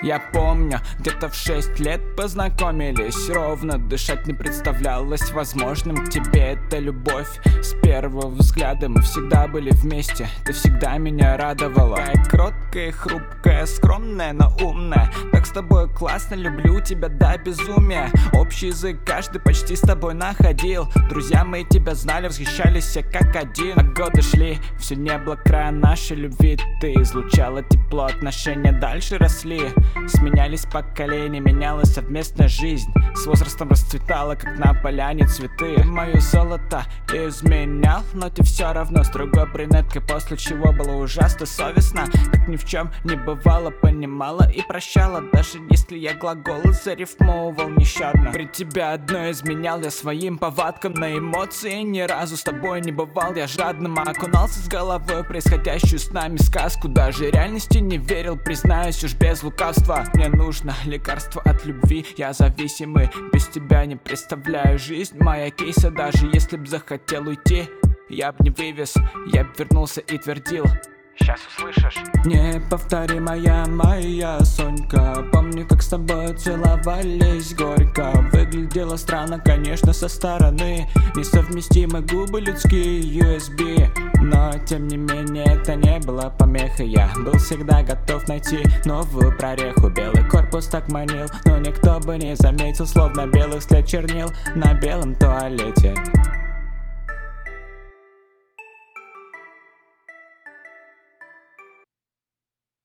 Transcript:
Я помню, где-то в 6 лет познакомились ровно. Дышать не представлялось возможным. К тебе это любовь с первого взгляда. Мы всегда были вместе, ты всегда меня радовала. Такая кроткая, хрупкая, скромная, но умная. Так с тобой классно, люблю тебя до безумия. Общий язык каждый почти с тобой находил. Друзья мои тебя знали, восхищались все как один. А годы шли, все не было края нашей любви. Ты излучала тепло, отношения дальше росли. Сменялись поколения, менялась совместная жизнь. С возрастом расцветала, как на поляне цветы. Мое золото изменял, но ты все равно с другой брюнеткой. После чего было ужасно совестно, как ни в чем не бывало. Понимала и прощала, даже если я глаголы зарифмовывал нещадно. При тебя одно изменял я своим повадкам. На эмоции ни разу с тобой не бывал я жадным. Окунался с головой в происходящую с нами сказку. Даже реальности не верил, признаюсь уж без лукавства. Мне нужно лекарство от любви, я зависимый. Без тебя не представляю жизнь моя кейса. Даже если б захотел уйти, я б не вывез, я б вернулся и твердил: сейчас услышишь. Неповторимая моя Сонька. Помню, как с тобой целовались горько. Выглядело странно, конечно, со стороны. Несовместимы губы людские USB. Но, тем не менее, это не было помехой. Я был всегда готов найти новую прореху. Белый корпус так манил, но никто бы не заметил. Словно белых след чернил на белом туалете.